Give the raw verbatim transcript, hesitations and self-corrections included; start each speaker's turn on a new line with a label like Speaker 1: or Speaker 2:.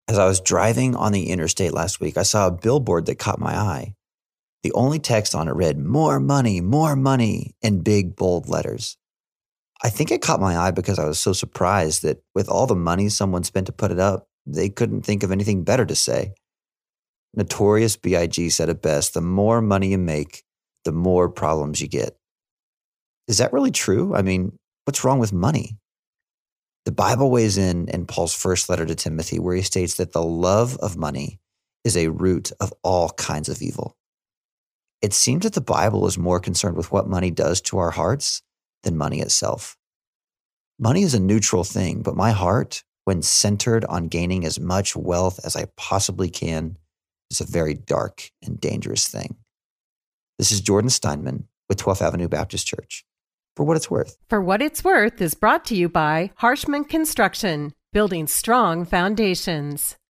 Speaker 1: As I was driving on the interstate last week, I saw a billboard that caught my eye. The only text on it read, "More money, more money," in big, bold letters. I think it caught my eye because I was so surprised that with all the money someone spent to put it up, they couldn't think of anything better to say. Notorious B I G said it best, the more money you make, the more problems you get. Is that really true? I mean, what's wrong with money? The Bible weighs in in Paul's first letter to Timothy, where he states that the love of money is a root of all kinds of evil. It seems that the Bible is more concerned with what money does to our hearts than money itself. Money is a neutral thing, but my heart, when centered on gaining as much wealth as I possibly can, is a very dark and dangerous thing. This is Jordan Steinman with twelfth Avenue Baptist Church. For What It's Worth.
Speaker 2: For What It's Worth is brought to you by Harshman Construction, building strong foundations.